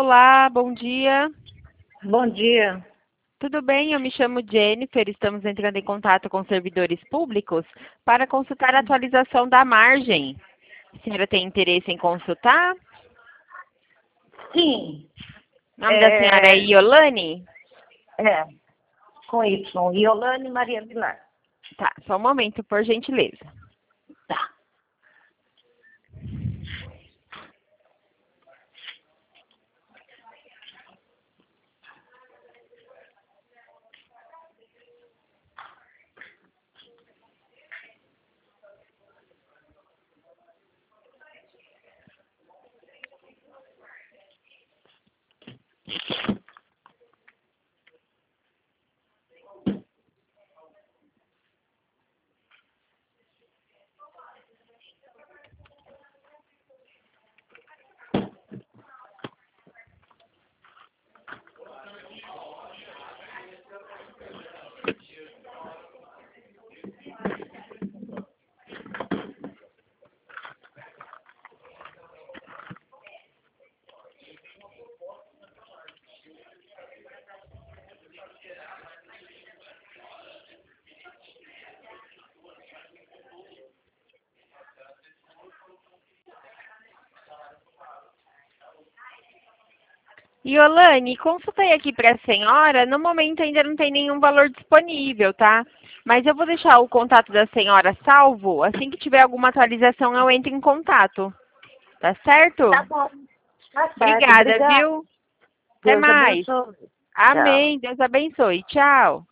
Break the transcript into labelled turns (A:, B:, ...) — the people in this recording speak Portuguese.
A: Olá, bom dia.
B: Bom dia.
A: Tudo bem? Eu me chamo Jennifer. Estamos entrando em contato com servidores públicos para consultar a atualização da margem. A senhora tem interesse em consultar?
B: Sim,
A: O nome da senhora é Iolane?
B: é, com Y. Iolane Maria Vilar.
A: Tá, só um momento, por gentileza.
B: Tá.
A: Iolane, consultei aqui para a senhora. No momento ainda não tem nenhum valor disponível, tá? Mas eu vou deixar o contato da senhora salvo. Assim que tiver alguma atualização, eu entro em contato. Tá certo?
B: Tá bom. Tá certo.
A: Obrigada,
B: Obrigada.
A: viu? Até
B: Deus
A: mais.
B: abençoe. Tchau.
A: Amém. Deus abençoe. Tchau.